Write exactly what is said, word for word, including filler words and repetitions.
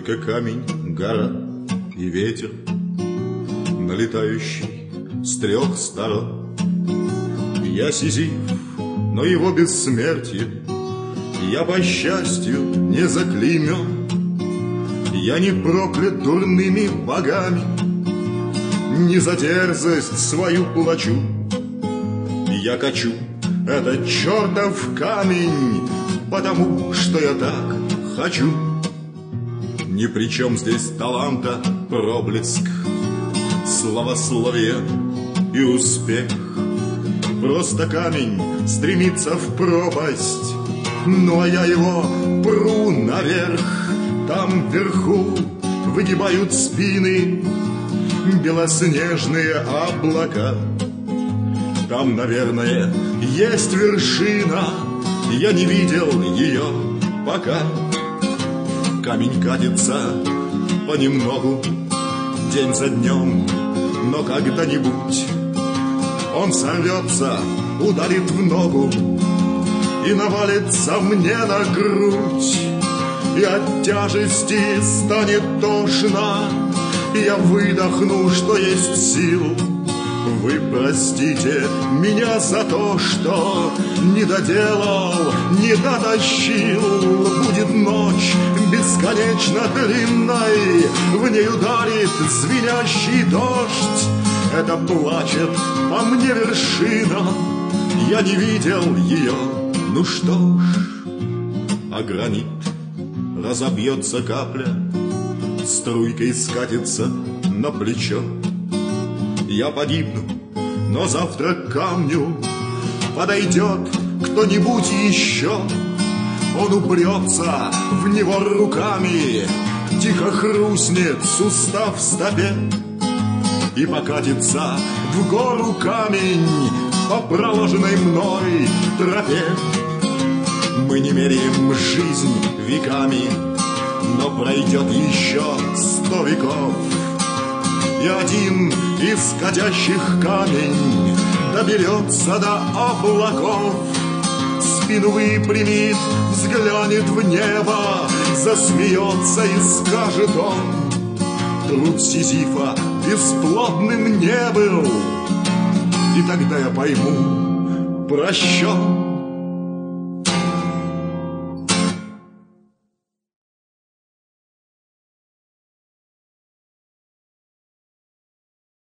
Только камень, гора и ветер, налетающий с трех сторон. Я Сизиф, но его бессмертие я, по счастью, не заклеймен. Я не проклят дурными богами, не за дерзость свою плачу. Я качу этот чертов камень, потому что я так хочу. Ни при чем здесь таланта проблеск, славословие и успех. Просто камень стремится в пропасть, ну а я его пру наверх. Там вверху выгибают спины белоснежные облака. Там, наверное, есть вершина, я не видел ее пока. Камень катится понемногу, день за днем, но когда-нибудь он сорвется, ударит в ногу и навалится мне на грудь. И от тяжести станет тошно, и я выдохну, что есть сил. Вы простите меня за то, что не доделал, не дотащил. Будет ночь бесконечно длинной, в ней ударит звенящий дождь. Это плачет по мне вершина, я не видел ее. Ну что ж, а гранит разобьется капля, струйкой скатится на плечо. Я погибну, но завтра к камню подойдет кто-нибудь еще. Он упрется в него руками, тихо хрустнет сустав в стопе и покатится в гору камень по проложенной мной тропе. Мы не меряем жизнь веками, но пройдет еще сто веков, и один из катящих камень доберется до облаков. Спину выпрямит, взглянет в небо, засмеется и скажет он: труд Сизифа бесплодным не был. И тогда я пойму: прощен.